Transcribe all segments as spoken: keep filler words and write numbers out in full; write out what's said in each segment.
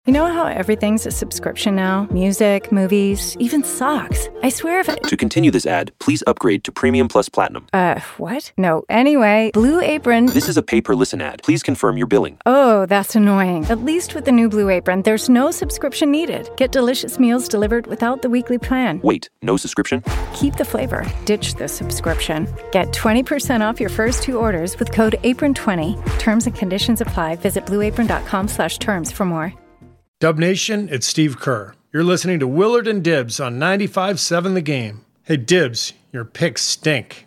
You know how everything's a subscription now? Music, movies, even socks. I swear if it... To continue this ad, please upgrade to Premium Plus Platinum. Uh, what? No. Anyway, Blue Apron... This is a pay-per-listen ad. Please confirm your billing. Oh, that's annoying. At least with the new Blue Apron, there's no subscription needed. Get delicious meals delivered without the weekly plan. Wait, no subscription? Keep the flavor. Ditch the subscription. Get twenty percent off your first two orders with code apron twenty. Terms and conditions apply. Visit blueapron.com slash terms for more. Dub Nation, it's Steve Kerr. You're listening to Willard and Dibbs on ninety-five seven The Game. Hey, Dibbs, your picks stink.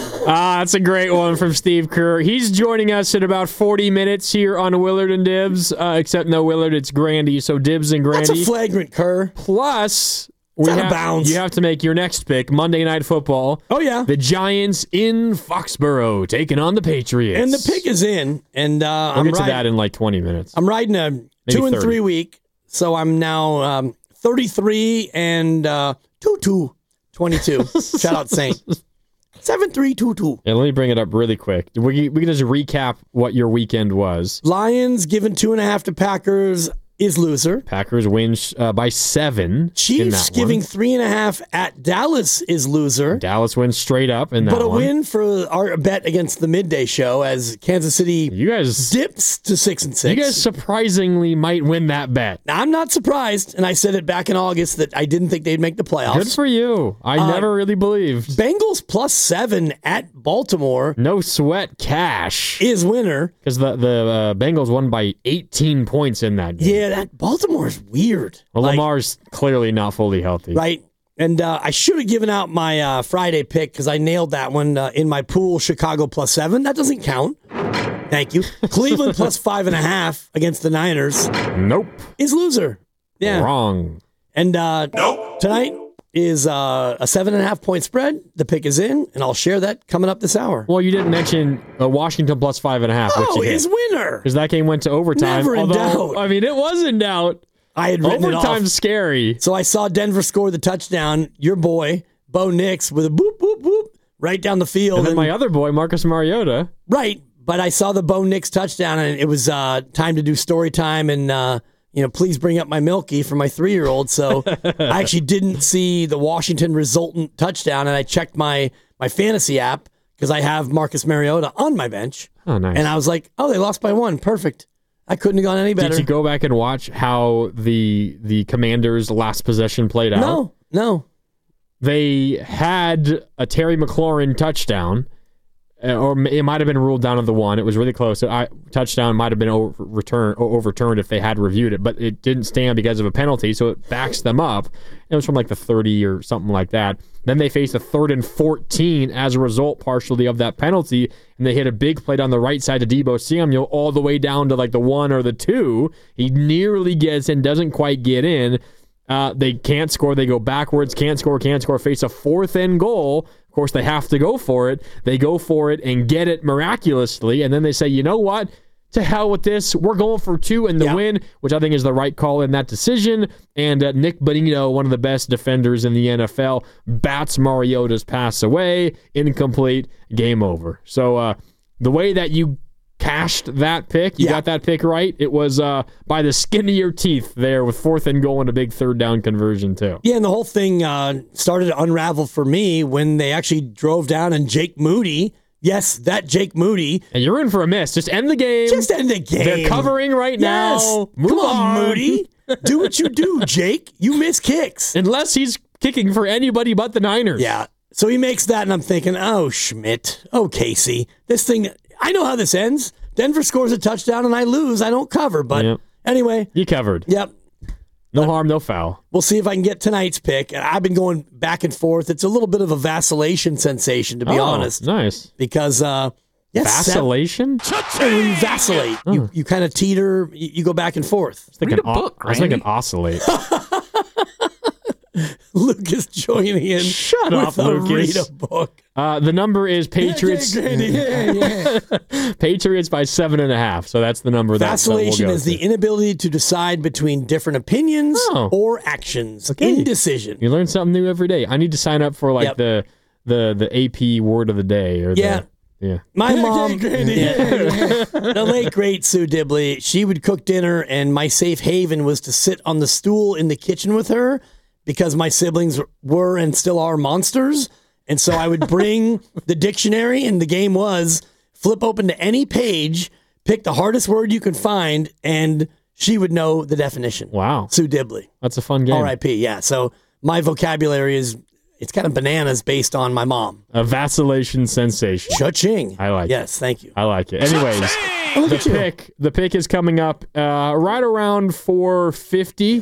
Ah, that's a great one from Steve Kerr. He's joining us in about forty minutes here on Willard and Dibbs, uh, except no Willard, it's Grandy, so Dibbs and Grandy. That's a flagrant, Kerr. Plus, we out of have, bounds. you have to make your next pick, Monday Night Football. Oh, yeah. The Giants in Foxborough taking on the Patriots. And the pick is in, and uh, we'll I'm get to riding, that in like twenty minutes. I'm riding a Maybe two and thirty. three week, so I'm now um, thirty-three and uh, two two twenty-two. Shout out Saint. seven three two two. Yeah, let me bring it up really quick. We, we can just recap what your weekend was. Lions giving two and a half to Packers is loser. Packers win uh, by seven. in Chiefs that giving one. three and a half at Dallas is loser. Dallas wins straight up in that But a one. win for our bet against the midday show as Kansas City You guys, dips to six and six. you guys surprisingly might win that bet. Now, I'm not surprised, and I said it back in August that I didn't think they'd make the playoffs. Good for you. I Uh, never really believed. Bengals plus seven at Baltimore No sweat cash. is winner. Because the, the uh, Bengals won by eighteen points in that game. Yeah, that Baltimore's weird. Well, Like, Lamar's clearly not fully healthy. right. And uh, I should have given out my uh, Friday pick because I nailed that one uh, in my pool. Chicago plus seven. That doesn't count. Thank you. Cleveland plus five and a half against the Niners Nope. is loser. Yeah. Wrong. And uh, nope. Tonight is uh, a seven and a half point spread. The pick is in, and I'll share that coming up this hour. Well, you didn't mention uh, Washington plus five and a half, which Oh, you is hit. winner. Because that game went to overtime. Never in Although, doubt. I mean, it was in doubt. I had written it off. Overtime's scary. So I saw Denver score the touchdown. Your boy, Bo Nix, with a boop, boop, boop, right down the field. And then And- my other boy, Marcus Mariota. right. But I saw the Bo Nix touchdown, and it was uh, time to do story time. And, uh, you know, please bring up my Milky for my three-year-old. So I actually didn't see the Washington resultant touchdown, and I checked my, my fantasy app because I have Marcus Mariota on my bench. Oh, nice. And I was like, oh, they lost by one. Perfect. I couldn't have gone any better. Did you go back and watch how the the Commanders' last possession played out? No, no. They had a Terry McLaurin touchdown, uh, or it might have been ruled down on the one. It was really close. I, touchdown might have been over, return, overturned if they had reviewed it, but it didn't stand because of a penalty, so it backs them up. It was from like the thirty or something like that. Then they faced a third and fourteen as a result, partially of that penalty, and they hit a big play down the right side to Deebo Samuel all the way down to like the one or the two. He nearly gets in, doesn't quite get in. Uh, they can't score. They go backwards, can't score, can't score, face a fourth and goal. Of course, they have to go for it. They go for it and get it miraculously, and then they say, you know what? To hell with this. We're going for two and the Yeah. win, which I think is the right call in that decision. And uh, Nick Bonino, one of the best defenders in the N F L, bats Mariota's pass away. Incomplete. Game over. So uh, the way that you cashed that pick, you Yeah. got that pick right. It was uh, by the skin of your teeth there with fourth and goal and a big third down conversion too. Yeah, and the whole thing uh, started to unravel for me when they actually drove down and Jake Moody, yes, that Jake Moody, And you're in for a miss. Just end the game. just end the game. They're covering right Yes. now. Move Come on, on. Moody. Do what you do, Jake. You miss kicks. Unless he's kicking for anybody but the Niners. Yeah. So he makes that, and I'm thinking, oh, Schmidt. Oh, Casey. This thing, I know how this ends. Denver scores a touchdown, and I lose. I don't cover. But Yep. anyway, You covered. yep. No harm, no foul. We'll see if I can get tonight's pick. I've been going back and forth. It's a little bit of a vacillation sensation, to be Oh, honest. Nice. Because, uh, yes, Vacillation? When you vacillate, you, you kind of teeter, you, you go back and forth. I was thinking, Read a book, o- I was thinking Randy. oscillate. Lucas joining in. Shut with up, a Lucas. Read a book. Uh, the number is Patriots. Yeah, yeah, yeah, yeah. Patriots by seven and a half. So that's the number that Vacillation that we'll go is the to. inability to decide between different opinions Oh. or actions. Okay. Indecision. You learn something new every day. I need to sign up for like Yep. the the the A P word of the day or Yeah. the Yeah. My mom, yeah, the late great Sue Dibley, she would cook dinner, and my safe haven was to sit on the stool in the kitchen with her because my siblings were and still are monsters. And so I would bring the dictionary, and the game was flip open to any page, pick the hardest word you could find, and she would know the definition. Wow. Sue Dibley. That's a fun game. R I P, yeah. So my vocabulary is, it's kind of bananas based on my mom. A vacillation sensation. Cha-ching. I like yes, it. thank you. I like it. Anyways, Look the at you. pick, the pick is coming up uh, right around four fifty.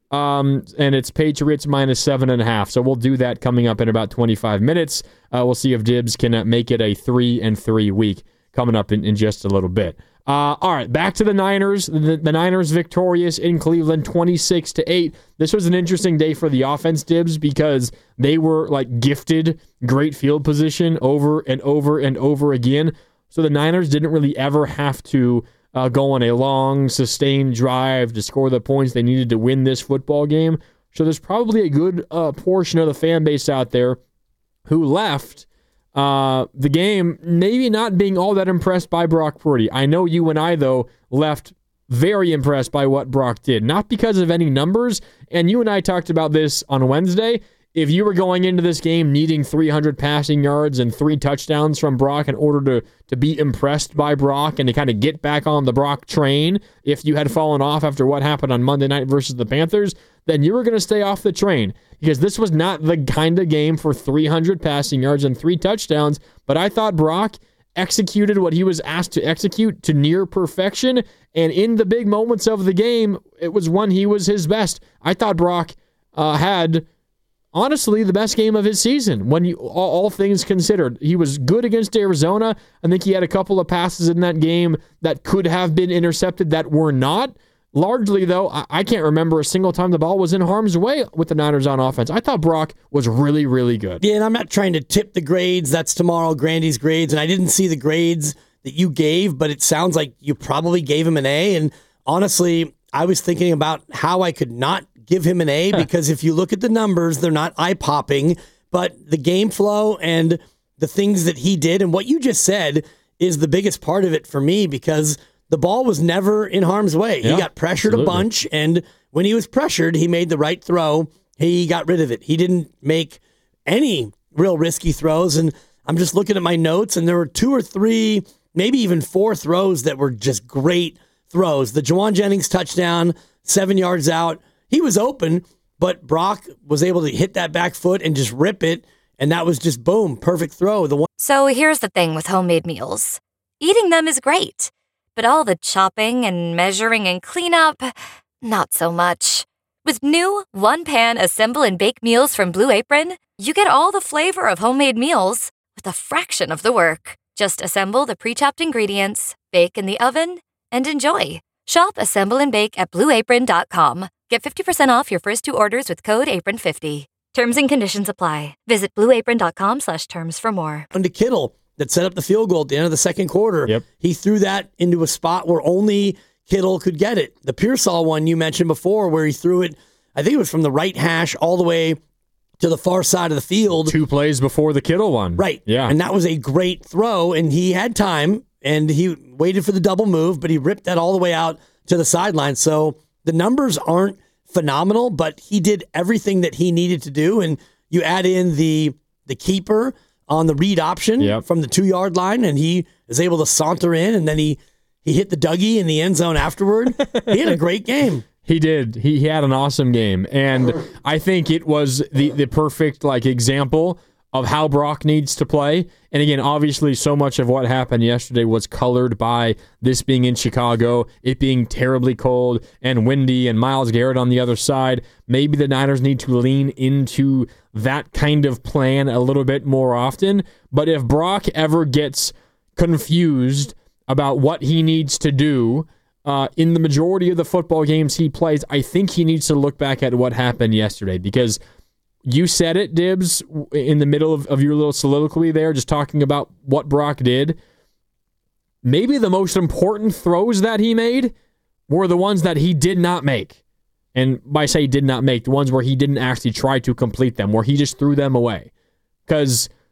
Um, and it's Patriots minus seven and a half. So we'll do that coming up in about twenty-five minutes. Uh, we'll see if Dibs can uh, make it a three and three week coming up in, in just a little bit. Uh, all right, back to the Niners. The, the Niners victorious in Cleveland, twenty-six to eight. This was an interesting day for the offense, Dibs, because they were like gifted great field position over and over and over again. So the Niners didn't really ever have to Uh, go on a long, sustained drive to score the points they needed to win this football game. So there's probably a good uh, portion of the fan base out there who left uh, the game maybe not being all that impressed by Brock Purdy. I know you and I, though, left very impressed by what Brock did. Not because of any numbers, and you and I talked about this on Wednesday. If you were going into this game needing three hundred passing yards and three touchdowns from Brock in order to, to be impressed by Brock and to kind of get back on the Brock train, if you had fallen off after what happened on Monday night versus the Panthers, then you were going to stay off the train because this was not the kind of game for three hundred passing yards and three touchdowns. But I thought Brock executed what he was asked to execute to near perfection, and in the big moments of the game, it was when he was his best. I thought Brock uh, had... honestly, the best game of his season when you all, all things considered. He was good against Arizona. I think he had a couple of passes in that game that could have been intercepted that were not. Largely, though, I, I can't remember a single time the ball was in harm's way with the Niners on offense. I thought Brock was really, really good. Yeah, and I'm not trying to tip the grades. That's tomorrow, Grandy's grades, and I didn't see the grades that you gave, but it sounds like you probably gave him an A, and honestly, I was thinking about how I could not give him an A because if you look at the numbers, they're not eye-popping, but the game flow and the things that he did and what you just said is the biggest part of it for me because the ball was never in harm's way. Yeah, he got pressured absolutely. a bunch, and when he was pressured, he made the right throw. He got rid of it. He didn't make any real risky throws, and I'm just looking at my notes, and there were two or three, maybe even four throws that were just great throws. The Juwan Jennings touchdown, seven yards out, he was open, but Brock was able to hit that back foot and just rip it, and that was just, boom, perfect throw. The one- So here's the thing with homemade meals. Eating them is great, but all the chopping and measuring and cleanup, not so much. With new one-pan assemble and bake meals from Blue Apron, you get all the flavor of homemade meals with a fraction of the work. Just assemble the pre-chopped ingredients, bake in the oven, and enjoy. Shop Assemble and Bake at blue apron dot com. Get fifty percent off your first two orders with code apron fifty. Terms and conditions apply. Visit blue apron dot com slash terms for more. to Kittle that set up the field goal at the end of the second quarter. Yep. He threw that into a spot where only Kittle could get it. The Pearsall one you mentioned before where he threw it, I think it was from the right hash all the way to the far side of the field. Two plays before the Kittle one. Right. Yeah. And that was a great throw, and he had time, and he waited for the double move, but he ripped that all the way out to the sideline. So the numbers aren't phenomenal, but he did everything that he needed to do, and you add in the the keeper on the read option Yep. from the two-yard line, and he is able to saunter in, and then he, he hit the Dougie in the end zone afterward. He had a great game. He did. He, he had an awesome game. And I think it was the, the perfect like example of how Brock needs to play. And again, obviously so much of what happened yesterday was colored by this being in Chicago, it being terribly cold and windy, and Myles Garrett on the other side. Maybe the Niners need to lean into that kind of plan a little bit more often. But if Brock ever gets confused about what he needs to do uh, in the majority of the football games he plays, I think he needs to look back at what happened yesterday, because you said it, Dibs, in the middle of, of your little soliloquy there, just talking about what Brock did. Maybe the most important throws that he made were the ones that he did not make. And by say did not make, the ones where he didn't actually try to complete them, where he just threw them away. Because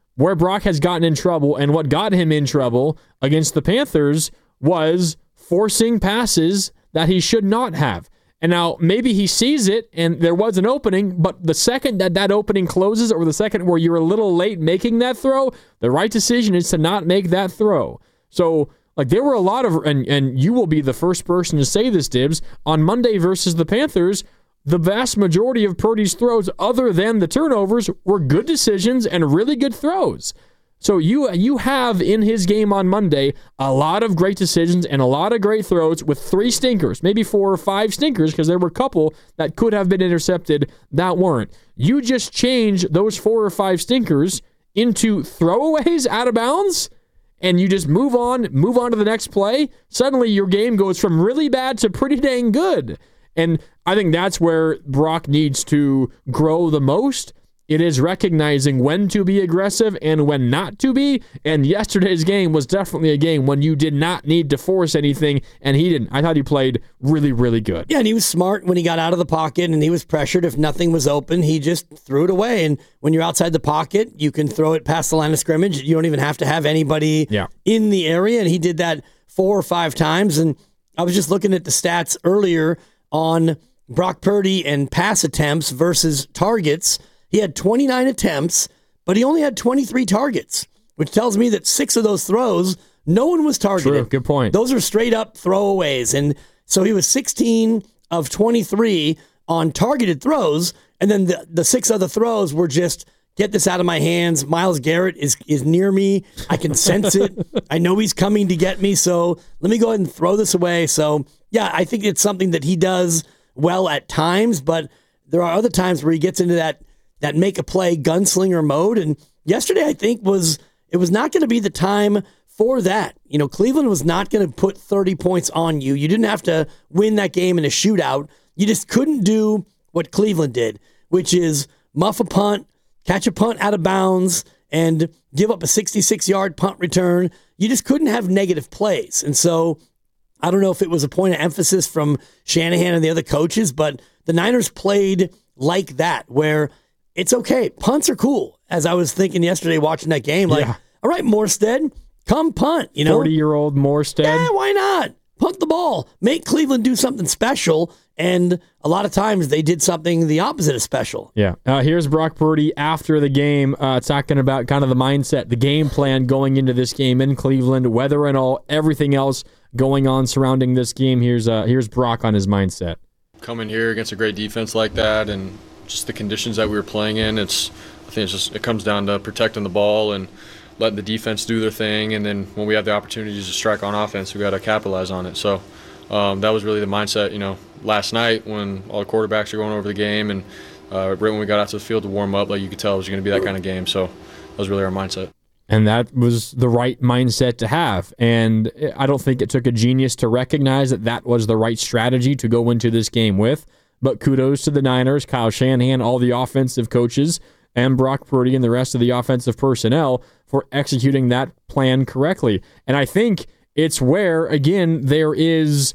where Brock has gotten in trouble and what got him in trouble against the Panthers was forcing passes that he should not have. And now maybe he sees it and there was an opening, but the second that that opening closes or the second where you're a little late making that throw, the right decision is to not make that throw. So like there were a lot of, and, and you will be the first person to say this, Dibs, on Monday versus the Panthers, the vast majority of Purdy's throws, other than the turnovers, were good decisions and really good throws. So you you have in his game on Monday a lot of great decisions and a lot of great throws with three stinkers, maybe four or five stinkers, because there were a couple that could have been intercepted that weren't. You just change those four or five stinkers into throwaways out of bounds, and you just move on, move on to the next play. Suddenly your game goes from really bad to pretty dang good. And I think that's where Brock needs to grow the most. It is recognizing when to be aggressive and when not to be. And yesterday's game was definitely a game when you did not need to force anything, and he didn't. I thought he played really, really good. Yeah, and he was smart when he got out of the pocket and he was pressured. If nothing was open, he just threw it away. And when you're outside the pocket, you can throw it past the line of scrimmage. You don't even have to have anybody yeah. in the area. And he did that four or five times. And I was just looking at the stats earlier on Brock Purdy and pass attempts versus targets. He had twenty-nine attempts, but he only had twenty-three targets, which tells me that six of those throws, no one was targeted. True, good point. Those are straight up throwaways. And so he was sixteen of twenty-three on targeted throws, and then the, the six other throws were just, get this out of my hands. Myles Garrett is, is near me. I can sense it. I know he's coming to get me, so let me go ahead and throw this away. So, yeah, I think it's something that he does well at times, but there are other times where he gets into that that make a play gunslinger mode. And yesterday, I think was it was not going to be the time for that. You know, Cleveland was not going to put thirty points on you. You didn't have to win that game in a shootout. You just couldn't do what Cleveland did, which is muff a punt, catch a punt out of bounds, and give up a sixty-six-yard punt return. You just couldn't have negative plays. And so I don't know if it was a point of emphasis from Shanahan and the other coaches, but the Niners played like that, where it's okay. Punts are cool. As I was thinking yesterday watching that game, like, yeah. all right, Morstead, come punt. You know, forty-year-old Morstead. Yeah, why not? Punt the ball. Make Cleveland do something special. And a lot of times they did something the opposite of special. Yeah. Uh, here's Brock Purdy after the game uh, talking about kind of the mindset, the game plan going into this game in Cleveland, weather and all, everything else going on surrounding this game. Here's uh, here's Brock on his mindset. Coming here against a great defense like that and just the conditions that we were playing in, it's I think it's just it comes down to protecting the ball and letting the defense do their thing, and then when we have the opportunities to strike on offense, we got to capitalize on it. So um, that was really the mindset, you know, last night when all the quarterbacks are going over the game, and uh, right when we got out to the field to warm up, like you could tell it was going to be that kind of game. So that was really our mindset. And that was the right mindset to have. And I don't think it took a genius to recognize that that was the right strategy to go into this game with. But kudos to the Niners, Kyle Shanahan, all the offensive coaches, and Brock Purdy and the rest of the offensive personnel for executing that plan correctly. And I think it's where, again, there is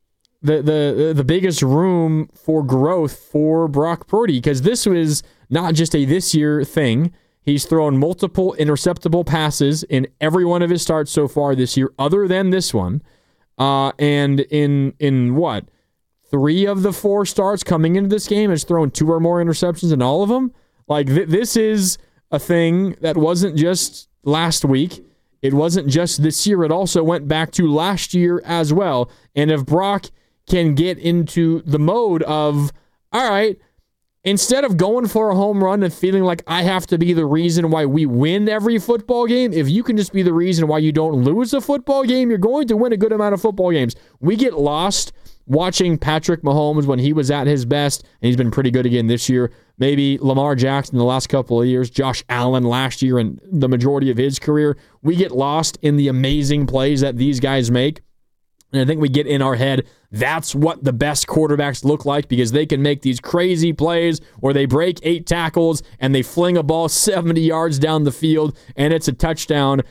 the the the biggest room for growth for Brock Purdy, because this was not just a this year thing. He's thrown multiple interceptable passes in every one of his starts so far this year, other than this one. Uh, and in in what? Three of the four starts coming into this game has thrown two or more interceptions in all of them. Like, th- this is a thing that wasn't just last week. It wasn't just this year. It also went back to last year as well. And if Brock can get into the mode of, all right, instead of going for a home run and feeling like I have to be the reason why we win every football game, if you can just be the reason why you don't lose a football game, you're going to win a good amount of football games. We get lost watching Patrick Mahomes when he was at his best, and he's been pretty good again this year. Maybe Lamar Jackson the last couple of years, Josh Allen last year and the majority of his career. We get lost in the amazing plays that these guys make. And I think we get in our head, that's what the best quarterbacks look like, because they can make these crazy plays where they break eight tackles and they fling a ball seventy yards down the field and it's a touchdown.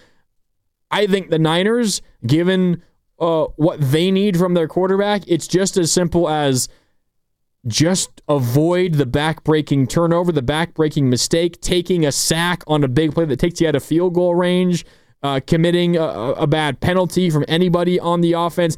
I think the Niners, given uh, what they need from their quarterback, it's just as simple as just avoid the back-breaking turnover, the back-breaking mistake, taking a sack on a big play that takes you out of field goal range, uh, committing a, a bad penalty from anybody on the offense.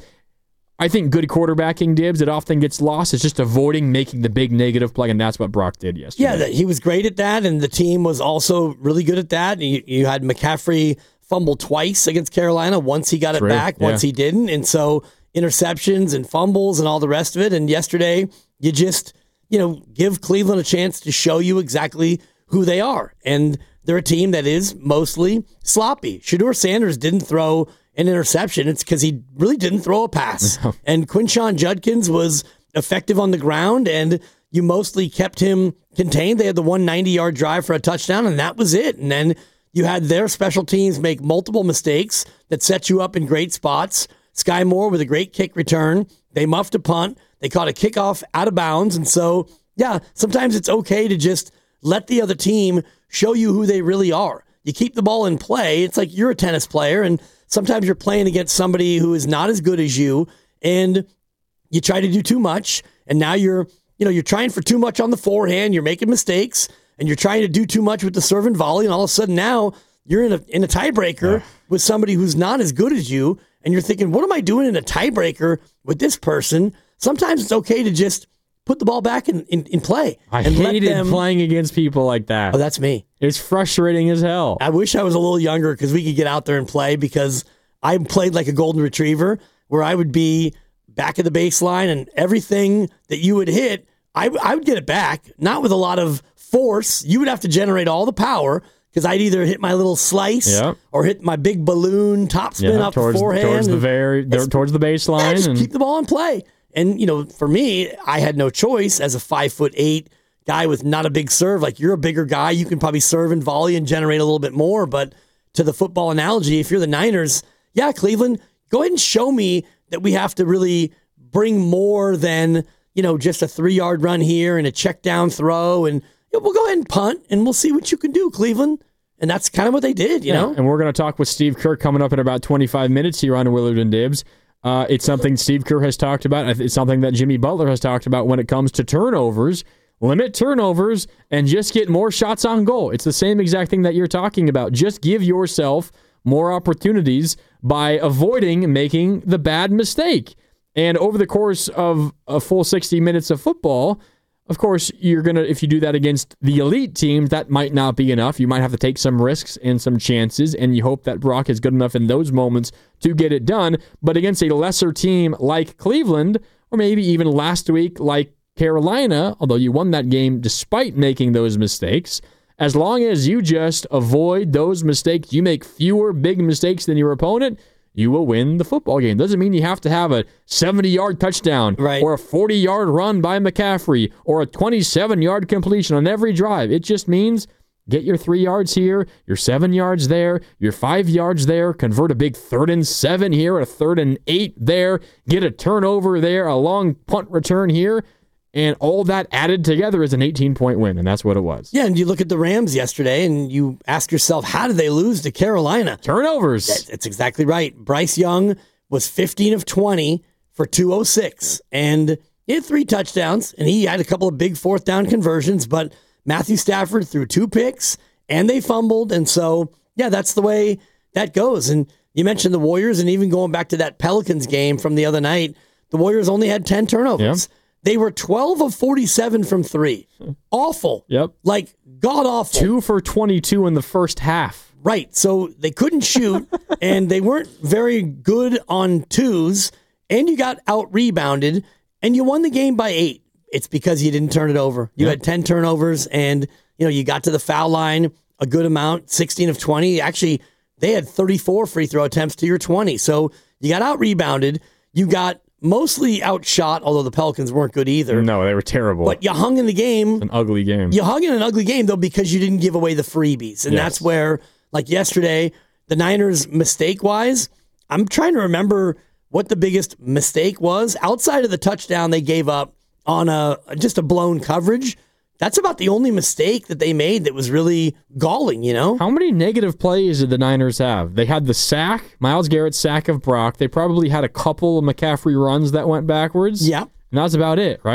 I think good quarterbacking, Dibs, it often gets lost. It's just avoiding making the big negative play, and that's what Brock did yesterday. Yeah, he was great at that, and the team was also really good at that. You, you had McCaffrey fumble twice against Carolina. Once he got True. it back, Yeah. once he didn't. And so interceptions and fumbles and all the rest of it. And yesterday, you just, you know, give Cleveland a chance to show you exactly who they are. And they're a team that is mostly sloppy. Shedeur Sanders didn't throw an interception. It's because he really didn't throw a pass. And Quinshon Judkins was effective on the ground, and you mostly kept him contained. They had the one ninety-yard drive for a touchdown, and that was it. And then you had their special teams make multiple mistakes that set you up in great spots. Sky Moore with a great kick return. They muffed a punt. They caught a kickoff out of bounds. And so, yeah, sometimes it's okay to just let the other team show you who they really are. You keep the ball in play. It's like you're a tennis player, and sometimes you're playing against somebody who is not as good as you, and you try to do too much, and now you're, you know, you're trying for too much on the forehand, you're making mistakes, and you're trying to do too much with the serve and volley, and all of a sudden now you're in a in a tiebreaker yeah. with somebody who's not as good as you, and you're thinking, what am I doing in a tiebreaker with this person? Sometimes it's okay to just put the ball back in, in, in play. I and hated let them... playing against people like that. Oh, that's me. It's frustrating as hell. I wish I was a little younger because we could get out there and play, because I played like a golden retriever where I would be back at the baseline, and everything that you would hit, I, I would get it back, not with a lot of force. You would have to generate all the power, because I'd either hit my little slice yep. or hit my big balloon top spin yeah, up towards, the forehand. Towards the, very, towards the baseline. Yeah, just and keep the ball in play. And, you know, for me, I had no choice as a five foot eight guy with not a big serve. Like, you're a bigger guy. You can probably serve and volley and generate a little bit more. But to the football analogy, if you're the Niners, yeah, Cleveland, go ahead and show me that we have to really bring more than, you know, just a three-yard run here and a check down throw. And you know, we'll go ahead and punt, and we'll see what you can do, Cleveland. And that's kind of what they did, you yeah, know? And we're going to talk with Steve Kerr coming up in about twenty-five minutes here on Willard and Dibs. Uh, it's something Steve Kerr has talked about. It's something that Jimmy Butler has talked about when it comes to turnovers. Limit turnovers and just get more shots on goal. It's the same exact thing that you're talking about. Just give yourself more opportunities by avoiding making the bad mistake. And over the course of a full sixty minutes of football, of course, you're going to, if you do that against the elite teams, that might not be enough. You might have to take some risks and some chances, and you hope that Brock is good enough in those moments to get it done. But against a lesser team like Cleveland, or maybe even last week like Carolina, although you won that game despite making those mistakes, as long as you just avoid those mistakes, you make fewer big mistakes than your opponent, you will win the football game. Doesn't mean you have to have a seventy-yard touchdown right. or a forty-yard run by McCaffrey or a twenty-seven-yard completion on every drive. It just means get your three yards here, your seven yards there, your five yards there, convert a big third and seven here, a third and eight there, get a turnover there, a long punt return here, and all that added together is an eighteen-point win, and that's what it was. Yeah, and you look at the Rams yesterday, and you ask yourself, how did they lose to Carolina? Turnovers. That, that's exactly right. Bryce Young was fifteen of twenty for two oh six, and he had three touchdowns, and he had a couple of big fourth down conversions, but Matthew Stafford threw two picks, and they fumbled, and so, yeah, that's the way that goes. And you mentioned the Warriors, and even going back to that Pelicans game from the other night, the Warriors only had ten turnovers. Yeah. They were twelve of forty-seven from three. Awful. Yep. Like, god-awful. Two for twenty-two in the first half. Right. So they couldn't shoot, and they weren't very good on twos, and you got out-rebounded, and you won the game by eight. It's because you didn't turn it over. You yep. had ten turnovers, and you know you got to the foul line a good amount, sixteen of twenty. Actually, they had thirty-four free throw attempts to your twenty. So you got out-rebounded. You got mostly outshot, although the Pelicans weren't good either. No, they were terrible. But you hung in the game. An ugly game. You hung in an ugly game, though, because you didn't give away the freebies. And yes. that's where, like yesterday, the Niners, mistake-wise, I'm trying to remember what the biggest mistake was. Outside of the touchdown they gave up on a just a blown coverage, that's about the only mistake that they made that was really galling, you know? How many negative plays did the Niners have? They had the sack, Myles Garrett's sack of Brock. They probably had a couple of McCaffrey runs that went backwards. Yeah. And that's about it, right?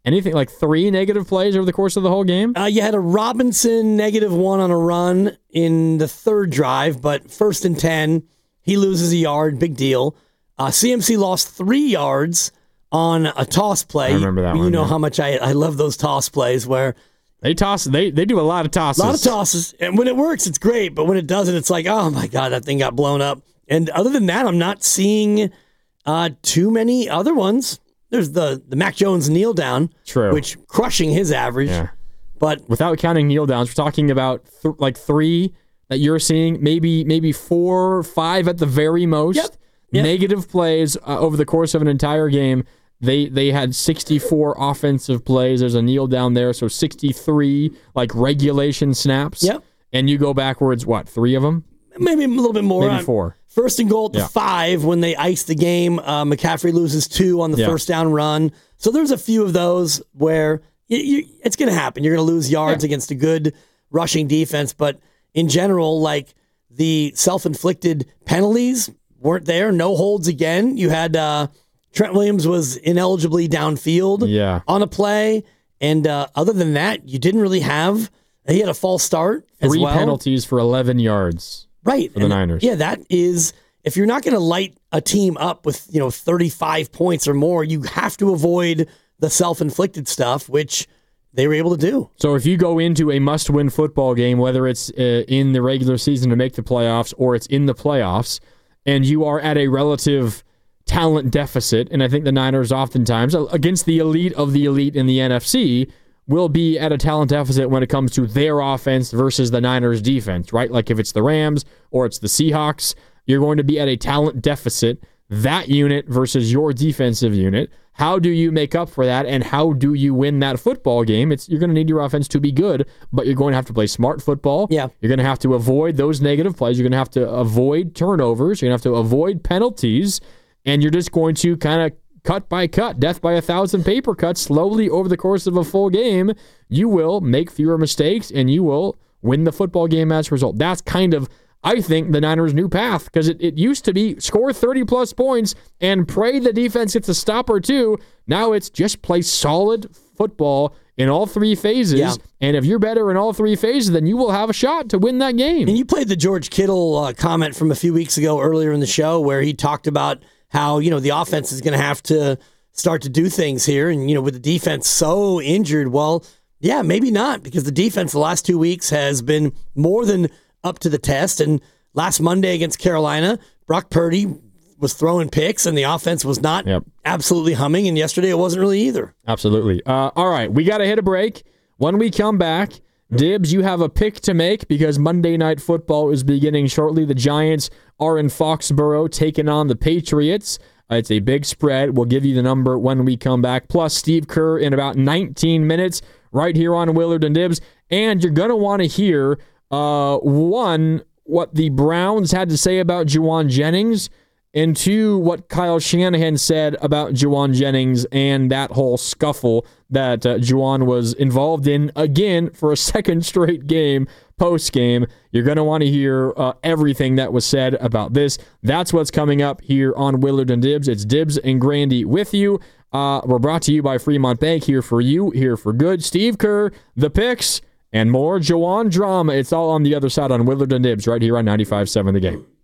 anything like three negative plays over the course of the whole game? Uh, you had a Robinson negative one on a run in the third drive, but first and ten, he loses a yard, big deal. Uh, C M C lost three yards on a toss play. I remember that you one. You know yeah. how much I, I love those toss plays where they toss. They they do a lot of tosses. A lot of tosses, and when it works, it's great. But when it doesn't, it's like, oh my god, that thing got blown up. And other than that, I'm not seeing uh, too many other ones. There's the the Mac Jones kneel down, True, which crushing his average. Yeah. But without counting kneel downs, we're talking about th- like three that you're seeing, maybe maybe four, five at the very most. Yep. Yep. Negative plays uh, over the course of an entire game. They they had sixty-four offensive plays. There's a kneel down there, so sixty-three like regulation snaps. Yep. And you go backwards, what, three of them? Maybe a little bit more. Maybe four. First and goal at the Yeah. five when they ice the game. Uh, McCaffrey loses two on the Yeah. first down run. So there's a few of those where you, you, it's going to happen. You're going to lose yards Yeah. against a good rushing defense. But in general, like the self-inflicted penalties weren't there. No holds again. You had uh, Trent Williams was inelligibly downfield Yeah. on a play. And uh, other than that, you didn't really have. He had a false start as Three well. penalties for eleven yards. Right. For the And, Niners. Yeah, that is, if you're not going to light a team up with, you know, thirty-five points or more, you have to avoid the self-inflicted stuff, which they were able to do. So if you go into a must-win football game, whether it's uh, in the regular season to make the playoffs or it's in the playoffs, and you are at a relative talent deficit, and I think the Niners oftentimes, against the elite of the elite in the N F C, will be at a talent deficit when it comes to their offense versus the Niners' defense, right? Like if it's the Rams or it's the Seahawks, you're going to be at a talent deficit, that unit versus your defensive unit. How do you make up for that, and how do you win that football game? It's You're going to need your offense to be good, but you're going to have to play smart football. Yeah. You're going to have to avoid those negative plays. You're going to have to avoid turnovers. You're going to have to avoid penalties, and you're just going to kind of cut by cut, death by a thousand paper cuts, slowly over the course of a full game. You will make fewer mistakes, and you will win the football game as a result. That's kind of, I think, the Niners' new path, because it, it used to be score thirty-plus points and pray the defense gets a stop or two. Now it's just play solid football in all three phases, Yeah. and if you're better in all three phases, then you will have a shot to win that game. And you played the George Kittle uh, comment from a few weeks ago earlier in the show where he talked about how, you know, the offense is going to have to start to do things here. And, you know, with the defense so injured, well, yeah, maybe not, because the defense the last two weeks has been more than up to the test. And last Monday against Carolina, Brock Purdy was throwing picks and the offense was not Yep. absolutely humming. And yesterday it wasn't really either. Absolutely. Uh, all right, we got to hit a break. When we come back, Dibs, you have a pick to make because Monday Night Football is beginning shortly. The Giants are in Foxborough taking on the Patriots. Uh, it's a big spread. We'll give you the number when we come back. Plus, Steve Kerr in about nineteen minutes right here on Willard and Dibs. And you're going to want to hear, uh, one, what the Browns had to say about Juwan Jennings, and two, what Kyle Shanahan said about Juwan Jennings and that whole scuffle that uh, Juwan was involved in again for a second straight game, post-game. You're going to want to hear uh, everything that was said about this. That's what's coming up here on Willard and Dibs. It's Dibs and Grandy with you. Uh, we're brought to you by Fremont Bank, here for you, here for good. Steve Kerr, the picks, and more Juwan drama. It's all on the other side on Willard and Dibs right here on ninety-five seven The Game.